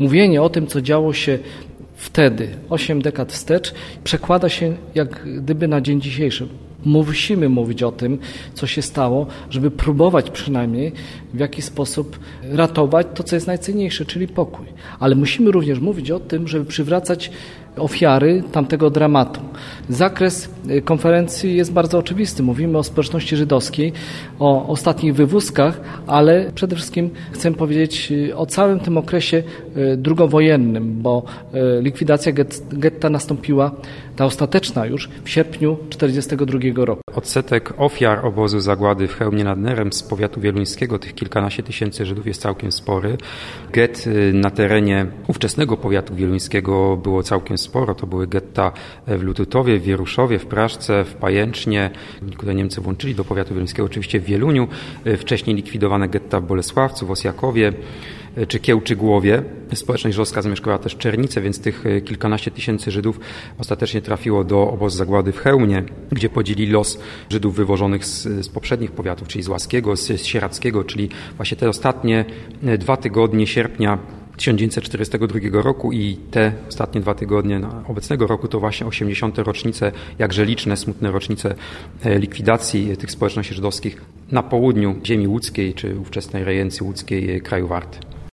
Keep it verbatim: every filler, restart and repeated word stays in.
mówienie o tym, co działo się wtedy, osiem dekad wstecz, przekłada się jak gdyby na dzień dzisiejszy. Musimy mówić o tym, co się stało, żeby próbować przynajmniej w jakiś sposób ratować to, co jest najcenniejsze, czyli pokój. Ale musimy również mówić o tym, żeby przywracać ofiary tamtego dramatu. Zakres konferencji jest bardzo oczywisty. Mówimy o społeczności żydowskiej, o ostatnich wywózkach, ale przede wszystkim chcę powiedzieć o całym tym okresie drugowojennym, bo likwidacja getta nastąpiła, ta ostateczna już, w sierpniu tysiąc dziewięćset czterdziestego drugiego roku. Odsetek ofiar obozu zagłady w Chełmie nad Nerem z powiatu wieluńskiego, tych kilkanaście tysięcy Żydów, jest całkiem spory. Gett na terenie ówczesnego powiatu wieluńskiego było całkiem sporo. To były getta w Lututowie, w Wieruszowie, w Praszce, w Pajęcznie, które Niemcy włączyli do powiatu wieluńskiego, oczywiście w Wieluniu. Wcześniej likwidowane getta w Bolesławcu, w Osjakowie czy Kiełczygłowie. Społeczność żydowska zamieszkała też w Czernice, więc tych kilkanaście tysięcy Żydów ostatecznie trafiło do obozu zagłady w Chełmie, gdzie podzielili los Żydów wywożonych z, z poprzednich powiatów, czyli z Łaskiego, z, z Sieradzkiego, czyli właśnie te ostatnie dwa tygodnie sierpnia tysiąc dziewięćset czterdziestego drugiego roku i te ostatnie dwa tygodnie obecnego roku to właśnie osiemdziesiąte rocznice, jakże liczne, smutne rocznice likwidacji tych społeczności żydowskich na południu ziemi łódzkiej czy ówczesnej rejencji łódzkiej kraju Warty.